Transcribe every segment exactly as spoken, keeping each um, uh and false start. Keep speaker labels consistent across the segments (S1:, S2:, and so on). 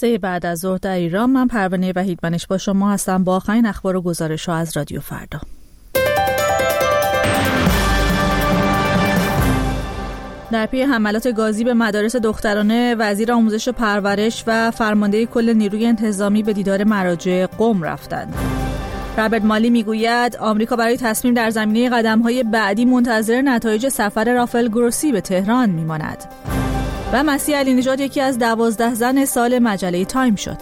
S1: ده بعد از ظهر در ایران. من پروانه وحیدمنش با شما هستم با آخرین اخبار و گزارش‌ها از رادیو فردا. در پی حملات گازی به مدارس دخترانه، وزیر آموزش و پرورش و فرمانده کل نیروی انتظامی به دیدار مراجع قم رفتند. رابرت مالی میگوید آمریکا برای تصمیم در زمینه قدم‌های بعدی منتظر نتایج سفر رافائل گروسی به تهران میماند. و مسیح علی نژاد یکی از دوازده زن سال مجله تایم شد.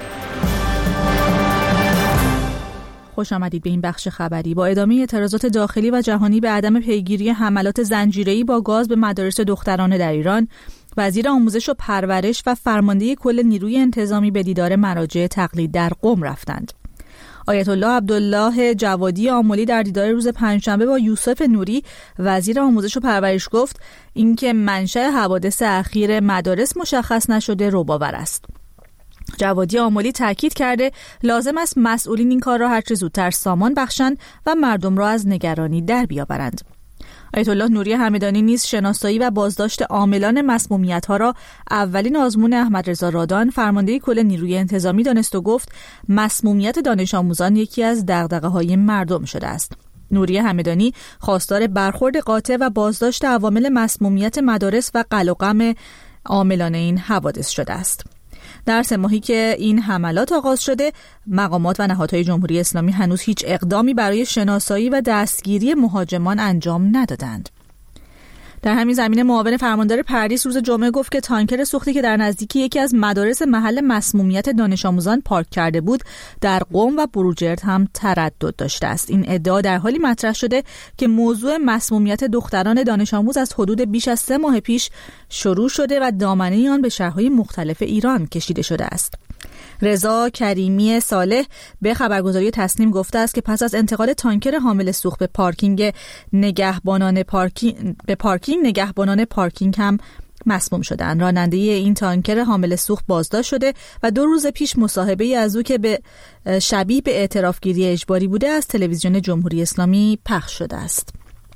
S1: خوش آمدید به این بخش خبری. با ادامه اعتراضات داخلی و جهانی به عدم پیگیری حملات زنجیره‌ای با گاز به مدارس دخترانه در ایران، وزیر آموزش و پرورش و فرمانده کل نیروی انتظامی به دیدار مراجع تقلید در قم رفتند. آیت الله عبدالله جوادی آملی در دیدار روز پنجشنبه با یوسف نوری وزیر آموزش و پرورش گفت اینکه منشأ حوادث اخیر مدارس مشخص نشده رباور است. جوادی آملی تاکید کرده لازم است مسئولین این کار را هرچه زودتر سامان بخشند و مردم را از نگرانی در بیاورند. آیت الله نوری همدانی نیز شناسایی و بازداشت عاملان مسمومیت‌ها را اولین آزمون احمد رضا رادان فرمانده کل نیروی انتظامی دانست و گفت مسمومیت دانش آموزان یکی از دغدغه‌های مردم شده است. نوری همدانی خواستار برخورد قاطع و بازداشت عوامل مسمومیت مدارس و غل و غم عاملان این حوادث شده است. در سه ماهی که این حملات آغاز شده، مقامات و نهادهای جمهوری اسلامی هنوز هیچ اقدامی برای شناسایی و دستگیری مهاجمان انجام ندادند. در همین زمینه معاون فرماندار پردیس روز جمعه گفت که تانکر سوختی که در نزدیکی یکی از مدارس محل مسمومیت دانش آموزان پارک کرده بود، در قم و بروجرد هم تردد داشته است. این ادعا در حالی مطرح شده که موضوع مسمومیت دختران دانش آموز از حدود بیش از سه ماه پیش شروع شده و دامنه آن به شهرهای مختلف ایران کشیده شده است. رضا کریمی صالح به خبرگزاری تسنیم گفته است که پس از انتقال تانکر حامل سوخت به پارکینگ نگهبانان پارکینگ به پارکینگ نگهبانان پارکینگ هم مسموم شدند. راننده این تانکر حامل سوخت بازداشت شده و دو روز پیش مصاحبه‌ای از او که به شبیه به اعترافگیری اجباری بوده از تلویزیون جمهوری اسلامی پخش شده است.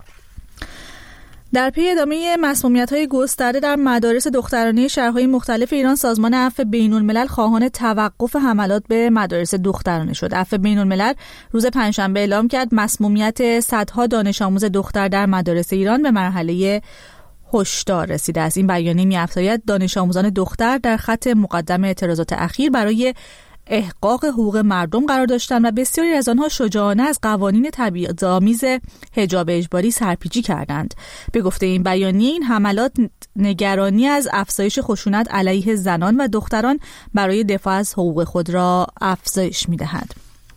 S1: در پی ادامه مسمومیت‌های گسترده در مدارس دخترانه شهرهای مختلف ایران، سازمان عفو بین‌الملل خواهان توقف حملات به مدارس دخترانه شد. عفو بین‌الملل روز پنجشنبه اعلام کرد مسمومیت صدها دانش آموز دختر در مدارس ایران به مرحله هشدار رسیده است. این بیانیه می‌افزاید دانش آموزان دختر در خط مقدم اعتراضات اخیر برای احقاق حقوق مردم قرار داشتند و بسیاری از آنها شجاعانه از قوانین تبعیض‌آمیز حجاب اجباری سرپیچی کردند. به گفته این بیانیه، این حملات نگرانی از افزایش خشونت علیه زنان و دختران برای دفاع از حقوق خود را افزایش می‌دهد.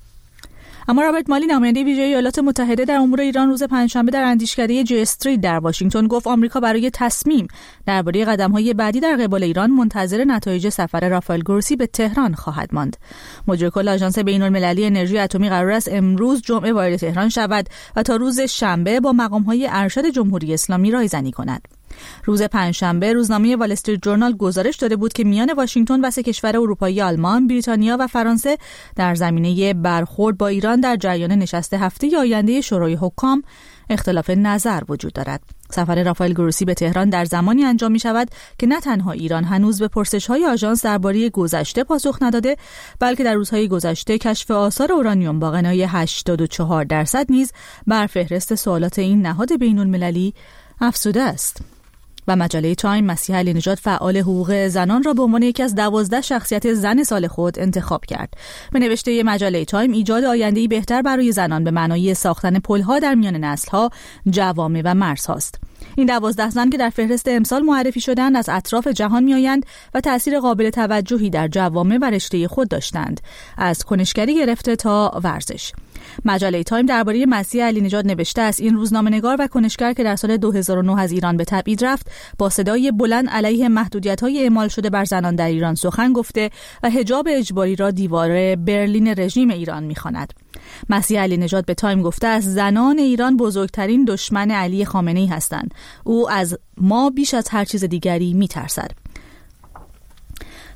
S1: اما رابرت مالی نماینده ویژه ایالات متحده در امور ایران روز پنجشنبه در اندیشکده جی استریت در واشنگتن گفت آمریکا برای تصمیم درباره قدم‌های بعدی در قبال ایران منتظر نتایج سفر رافائل گروسی به تهران خواهد ماند. مدیر کل آژانس بین‌المللی انرژی اتمی قرار است امروز جمعه وارد تهران شود و تا روز شنبه با مقام‌های ارشد جمهوری اسلامی رایزنی کند. روز پنجشنبه روزنامه وال استریت جورنال گزارش داده بود که میان واشنگتن و سه کشور اروپایی آلمان، بریتانیا و فرانسه در زمینه برخورد با ایران در جریان نشست هفته آینده شورای حکام اختلاف نظر وجود دارد. سفر رافائل گروسی به تهران در زمانی انجام می شود که نه تنها ایران هنوز به پرسش‌های آژانس درباره گذشته پاسخ نداده، بلکه در روزهای گذشته کشف آثار اورانیوم با غنای هشتاد و چهار درصد نیز بر فهرست سوالات این نهاد بین‌المللی افزوده است. و مجله تایم مسیح علی نژاد فعال حقوق زنان را به عنوان یکی از دوازده شخصیت زن سال خود انتخاب کرد. به نوشته مجله تایم ایجاد آینده‌ای بهتر برای زنان به معنای ساختن پل‌ها در میان نسل‌ها، جوامع و مرزهاست. این دوازده زن که در فهرست امسال معرفی شدند از اطراف جهان میآیند و تأثیر قابل توجهی در جوامع و رشته خود داشتند، از کنشگری گرفته تا ورزش. مجله تایم درباره مسیح علی نژاد نوشته است این روزنامه‌نگار و کنشگر که در سال دو هزار و نه از ایران به تبعید رفت، با صدای بلند علیه محدودیت‌های اعمال شده بر زنان در ایران سخن گفته و حجاب اجباری را دیوار برلین رژیم ایران می‌خواند. مسیح علی نژاد به تایم گفته است زنان ایران بزرگترین دشمن علی خامنه‌ای هستند. او از ما بیش از هر چیز دیگری می‌ترسد.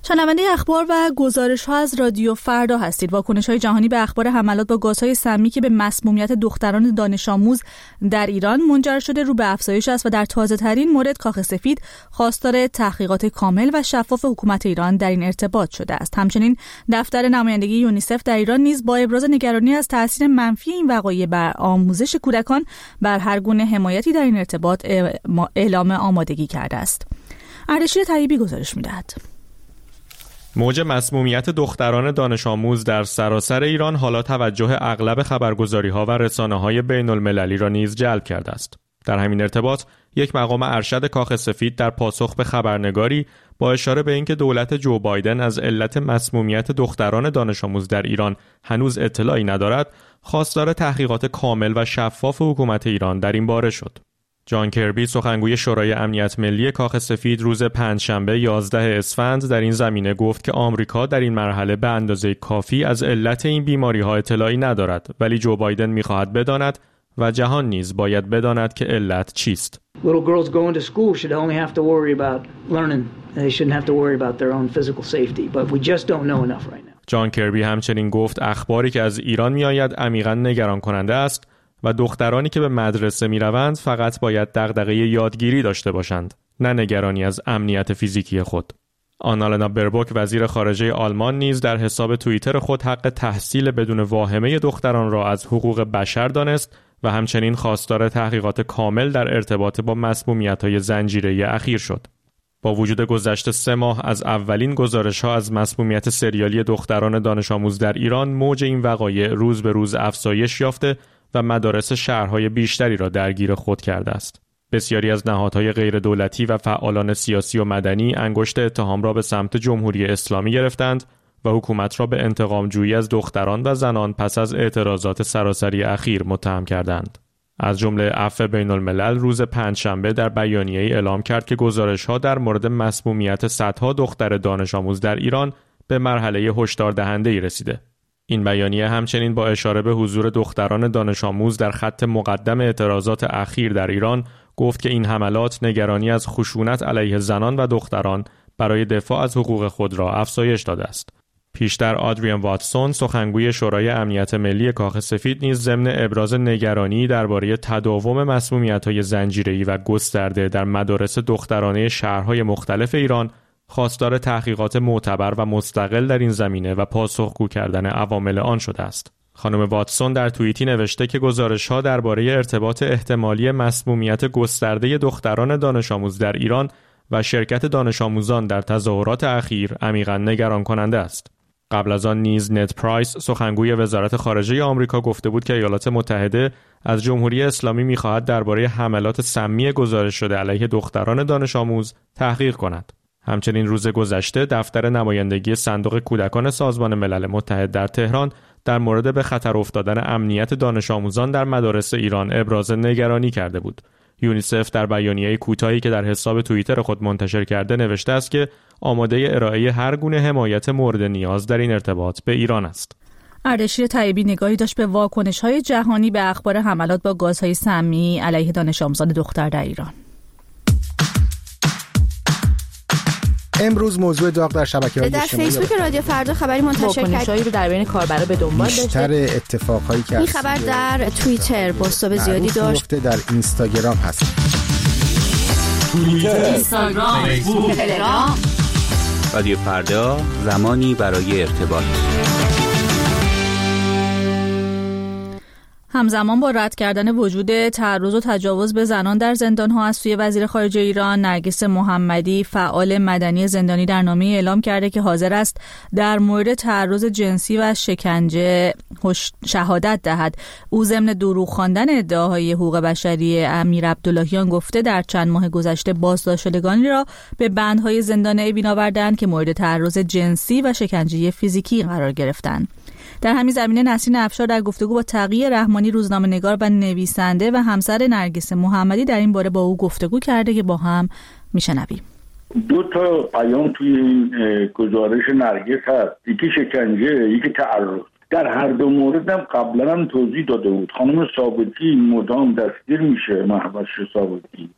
S1: شنونده اخبار و گزارش‌ها از رادیو فردا هستید. واکنش‌های جهانی به اخبار حملات با گازهای سمی که به مسمومیت دختران دانش آموز در ایران منجر شده رو به افزایش است و در تازه‌ترین مورد کاخ سفید خواستار تحقیقات کامل و شفاف حکومت ایران در این ارتباط شده است. همچنین دفتر نمایندگی یونیسف در ایران نیز با ابراز نگرانی از تاثیر منفی این وقایع بر آموزش کودکان بر هر گونه حمایتی در این ارتباط اعلام آمادگی کرده است. اردشیر طیبی گزارش می‌دهد.
S2: موج مسمومیت دختران دانش آموز در سراسر ایران حالا توجه اغلب خبرگزاری‌ها و رسانه‌های بین‌المللی را نیز جلب کرده است. در همین ارتباط یک مقام ارشد کاخ سفید در پاسخ به خبرنگاری با اشاره به اینکه دولت جو بایدن از علت مسمومیت دختران دانش آموز در ایران هنوز اطلاعی ندارد، خواستار تحقیقات کامل و شفاف حکومت ایران در این باره شد. جان کربی سخنگوی شورای امنیت ملی کاخ سفید روز پنجشنبه یازده اسفند در این زمینه گفت که آمریکا در این مرحله به اندازه کافی از علت این بیماری‌ها اطلاعی ندارد، ولی جو بایدن می‌خواهد بداند و جهان نیز باید بداند که علت چیست.
S3: Little girls going to school should only have to worry about learning. They shouldn't have to worry about their own physical safety, but we just don't know enough right now.
S2: جان کربی همچنین گفت اخباری که از ایران می‌آید عمیقاً نگران کننده است و دخترانی که به مدرسه می‌روند فقط باید دغدغه یادگیری داشته باشند، نه نگرانی از امنیت فیزیکی خود. آنالنا بربوک وزیر خارجه آلمان نیز در حساب توییتر خود حق تحصیل بدون واهمه دختران را از حقوق بشر دانست و همچنین خواستار تحقیقات کامل در ارتباط با مسمومیت‌های زنجیره‌ای اخیر شد. با وجود گذشت سه ماه از اولین گزارش‌ها از مسمومیت سریالی دختران دانش آموز در ایران، موج این وقایع روز به روز افزایش یافته و مدارس شهرهای بیشتری را درگیر خود کرده است. بسیاری از نهادهای غیر دولتی و فعالان سیاسی و مدنی انگشت اتهام را به سمت جمهوری اسلامی گرفتند و حکومت را به انتقام جویی از دختران و زنان پس از اعتراضات سراسری اخیر متهم کردند. از جمله عفو بین‌الملل روز پنجشنبه در بیانیه‌ای اعلام کرد که گزارش‌ها در مورد مسمومیت صدها دختر دانش آموز در ایران به مرحله هشدار دهنده‌ای رسیده. این بیانیه همچنین با اشاره به حضور دختران دانش آموز در خط مقدم اعتراضات اخیر در ایران گفت که این حملات نگرانی از خشونت علیه زنان و دختران برای دفاع از حقوق خود را افزایش داده است. پیشتر آدریان واتسون سخنگوی شورای امنیت ملی کاخ سفید نیز ضمن ابراز نگرانی درباره تداوم مسمومیت‌های زنجیره‌ای و گسترده در مدارس دخترانه شهرهای مختلف ایران خواستار تحقیقات معتبر و مستقل در این زمینه و پاسخگو کردن عوامل آن شده است. خانم واتسون در توییتی نوشته که گزارش‌ها درباره ارتباط احتمالی مسمومیت گسترده دختران دانش آموز در ایران و شرکت دانش آموزان در تظاهرات اخیر عمیقاً نگران کننده است. قبل از آن نیز نت پرایس سخنگوی وزارت خارجه آمریکا گفته بود که ایالات متحده از جمهوری اسلامی می‌خواهد درباره حملات سمی گزارش شده علیه دختران دانش آموز تحقیق کند. همچنین روز گذشته دفتر نمایندگی صندوق کودکان سازمان ملل متحد در تهران در مورد به خطر افتادن امنیت دانش آموزان در مدارس ایران ابراز نگرانی کرده بود. یونیسف در بیانیه کوتاهی که در حساب توییتر خود منتشر کرده نوشته است که آماده ارائه هر گونه حمایت مورد نیاز در این ارتباط به ایران است.
S1: اردشیر طیبی نگاهی داشت به واکنش‌های جهانی به اخبار حملات با گازهای سمی علیه دانش آموزان دختر در ایران.
S4: امروز موضوع داغ در شبکه‌های
S5: اجتماعی در فیسبوک رادیو فردا خبری منتشر کرد.
S1: واکنش‌هایی رو در بین کاربرا به دنبال داشته.
S4: بیشتر اتفاقایی که
S5: این خبر در توییتر بازتاب زیادی داشت.
S4: در اینستاگرام هست.
S6: توییتر، اینستاگرام، فیسبوک، تلگرام.
S7: رادیو فردا، زمانی برای ارتباط.
S1: همزمان با رد کردن وجود تعرض و تجاوز به زنان در زندان‌ها از سوی وزیر خارجه ایران، نرگس محمدی فعال مدنی زندانی در نامه اعلام کرده که حاضر است در مورد تعرض جنسی و شکنجه شهادت دهد. او ضمن دروغ خواندن ادعاهای حقوق بشری امیر عبداللهیان گفته در چند ماه گذشته بازداشتگانی را به بندهای زندان اوین آوردند که مورد تعرض جنسی و شکنجه فیزیکی قرار گرفتند. در همین زمینه نسرین افشار در گفتگو با تقی رحمانی روزنامه‌نگار و نویسنده و همسر نرگس محمدی در این باره با او گفتگو کرده که با هم میشنویم.
S8: دو تا پیام توی این گزارش نرگس هست، یکی شکنجه، یکی تعرض. در هر دو مورد هم قبلا هم توضیح داده بود. خانم ثابتی مدام دستگیر میشه، محوش ثابتی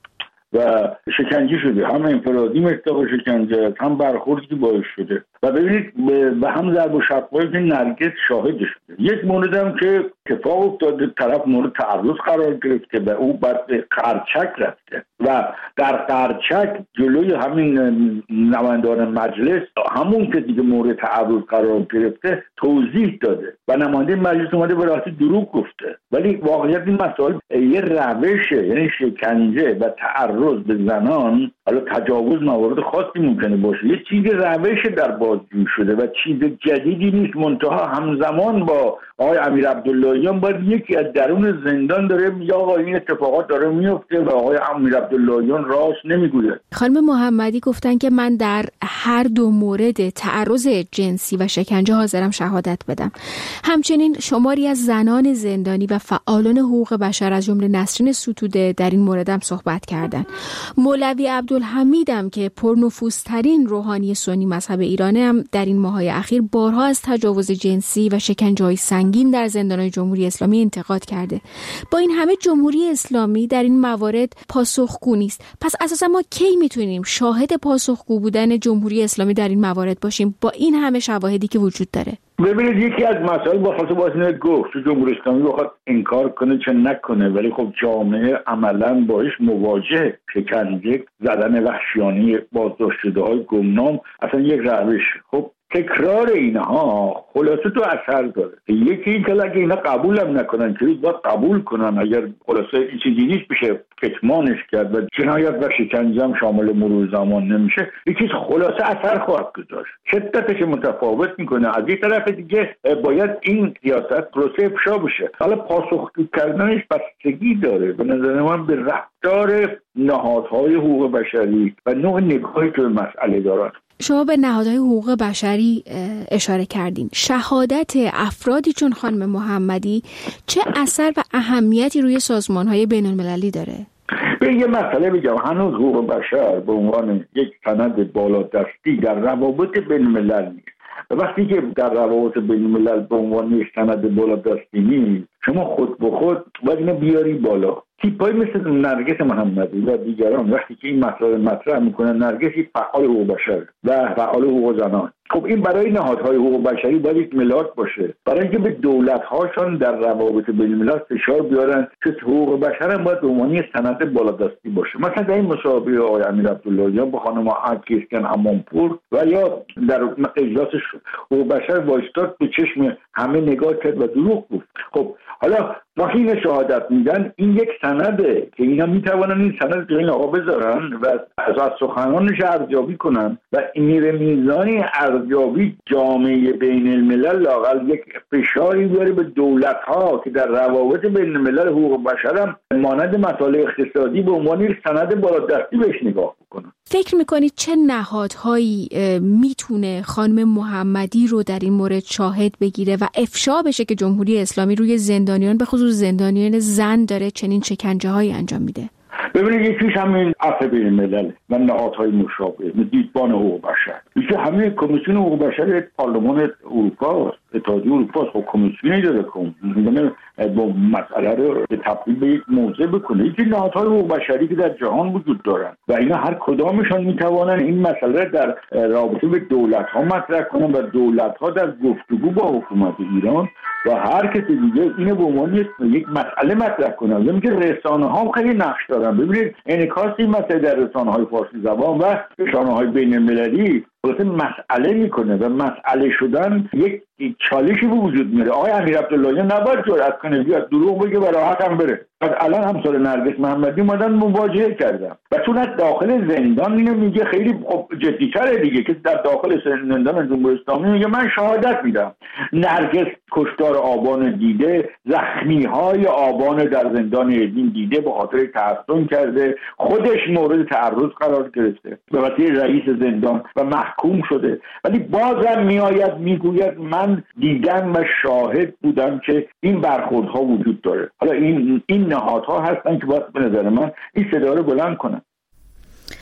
S8: و شکنجه شده، هم انفرادی مصداق شکنجه هم برخوردی که باعث شده. و ببینید به هم ضرب و شقایی که نرگس شاهد شده. یک مورد هم که اتفاق افتاده، طرف مورد تعرض قرار گرفته و او بعد به قرچک رفته و در قرچک جلوی همین نمایندگان مجلس همون که دیگه مورد تعرض قرار گرفته توضیح داده و نماینده مجلس اومده به راحتی دروغ گفته. ولی واقعیت این مسائل یه روشه، یعنی شکنجه و تعرض به زنان، حالا تجاوز موارد خاصی ممکنه باشه، یه چیز روش در بازجویی شده و چیز جدیدی نیست. منتها همزمان با آقای امیر عبداللهیان باید یکی از درون زندان داره میگه آقا این اتفاقات داره میفته و آقای امیر عبداللهیان راست نمیگوید.
S5: خانم محمدی گفتن که من در هر دو مورد تعرض جنسی و شکنجه حاضرم شهادت بدم. همچنین شماری از زنان زندانی و فعالان حقوق بشر از جمله نسرین ستوده در این مورد هم صحبت کردن. مولوی عبدالحمید هم که پرنفوذترین روحانی سنی مذهب ایران هم در این ماه‌های اخیر بارها از تجاوز جنسی و شکنجه‌های سنگین در زندان‌های جمهوری اسلامی انتقاد کرده. با این همه جمهوری اسلامی در این موارد پاسخگو نیست. پس اساسا ما کی میتونیم شاهد پاسخگو بودن جمهوری اسلامی در این موارد باشیم با این همه شواهدی که وجود داره؟
S8: ببینید یکی از مسائل با خاصه باید گفت تو جمهوری اسلامی بخواد انکار کنه چه نکنه، ولی خب جامعه عملاً باش مواجه، شکنجه، زدن وحشیانه بازداشت شده‌های گمنام اصلا یک روش. خب تکرار اینها خلاصه تو اثر داره. یکی این که اگه اینا قبول هم نکنن که باید قبول کنن، اگر خلاصه این چیزی نیست بشه کتمانش کرد و جنایت و شکنجه هم شامل مرور زمان نمیشه، یک چیز خلاصه اثر خواهد گذاشت، شدتش متفاوت میکنه. از یک طرف دیگه باید این سیاست خلاصه افشا بشه. حالا پاسخگو کردنش بستگی داره به نظر من به رفتار نهادهای حقوق بشری و نوع نگاهی که به مسئله دارن.
S5: شما به نهادهای حقوق بشری اشاره کردین. شهادت افرادی چون خانم محمدی چه اثر و اهمیتی روی سازمان‌های بین‌المللی داره؟
S8: به یه مسئله بگم، هنوز حقوق بشر به عنوان یک سند بالادستی در روابط بین‌الملل نیست. و وقتی که در روابط بین‌الملل به عنوان یک سند بالادستی نیست، شما خود به خود باید اینو بیاری بالا. تیپایی مثل نرگس محمدی و دیگران وقتی که این مسائل مطرح میکنن، نرگس یک فعال حقوق بشر و فعال حقوق زنان، خب این برای نهادهای حقوق بشری باید یک ملاک باشه، برای اینکه به دولت‌هاشون در روابط بین‌الملل فشار بیارن که حقوق بشر هم باید به عنوان سند بالادستی باشه. مثلا در این مصاحبه آقای امیر عبداللهیان با خانم اکیسکن امانپور و یا در اجلاس حقوق بشر وایستاد به چشم همه نگاه کرد و دروغ گفت. خب حالا وقتی این شهادت میدن، این یک سنده که اینا میتوانن این سند جای آقا بذارن و از سخنانش ارزیابی کنن و این میزانی ارزیابی جامعه بین الملل لااقل یک فشاری بیاره به دولت ها که در روابط بین الملل حقوق بشر هم مانند مسائل اقتصادی به عنوان یک سند بالادستی بهش نگاه بکنن.
S5: فکر میکنید چه نهادهایی میتونه خانم محمدی رو در این مورد شاهد بگیره و افشا بشه که جمهوری اسلامی روی زندانیان به خصوص زندانیان زن داره چنین شکنجه هایی انجام میده؟
S8: ببینید یکیش همین عفو بین الملل و نهادهای مشابه، دیدبان حقوق بشر، یکی همین کمیسیون حقوق بشر پارلمان اروپا است، اتحادیه اروپا است. خب کمیسیونی داره که با مسئله رو به تبدیل به یک موضوع بکنه. یکی نهادهای حقوق بشری که در جهان وجود دارن و اینا هر کدامشان میتوانن این مسئله در رابطه به دولت‌ها مطرح کنن و دولت‌ها در گفتگو با حکومت ایران و هر کسی دیگه اینو به عنوان یک مسئله مطرح کنن. یعنی که رسانه‌ها هم خیلی نقش دارن. ببینید انعکاس این مسئله در رسانه‌های فارسی زبان و رسانه‌های بین‌المللی واسه مسئله میکنه و مسئله شدن یک چالشی به وجود میاره. آقای امیر عبداللهیان نباید جرأت کنه بیاد دروغ بگه و راحت هم بره. بعد الان همسال نرگس محمدی اومدن مواجهه کردن و چون از داخل زندان اینو میگه خیلی جدی‌تره دیگه که در داخل زندان جمهوری اسلامی میگه من شهادت میدم. نرگس کشتار آبان دیده، زخمی‌های آبان در زندان ادین دیده، به خاطر تحصن کرده، خودش مورد تعرض قرار گرفته به واسطه رئیس زندان و محکوم شده، ولی بازم میآید میگوید من دیدم و شاهد بودم که این برخوردها وجود داره. حالا این این نهادها هستن که باید به نظر من این صدا رو بلند کنن.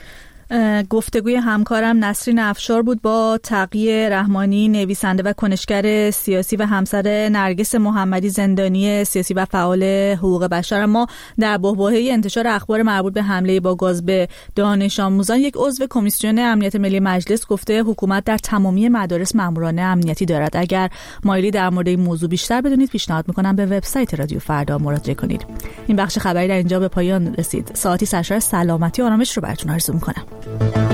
S1: گفتگوی همکارم نسرین افشار بود با تقی رحمانی، نویسنده و کنشگر سیاسی و همسر نرگس محمدی زندانی سیاسی و فعال حقوق بشر. ما در بحبوحه انتشار اخبار مربوط به حمله با گاز به دانش آموزان، یک عضو کمیسیون امنیت ملی مجلس گفته حکومت در تمامی مدارس ماموران امنیتی دارد. اگر مایلی در مورد این موضوع بیشتر بدونید پیشنهاد میکنم به وبسایت رادیو فردا مراجعه کنید. این بخش خبری در اینجا به پایان رسید. ساعتی سرشار سلامتی و آرامش رو براتون آرزو میکنم.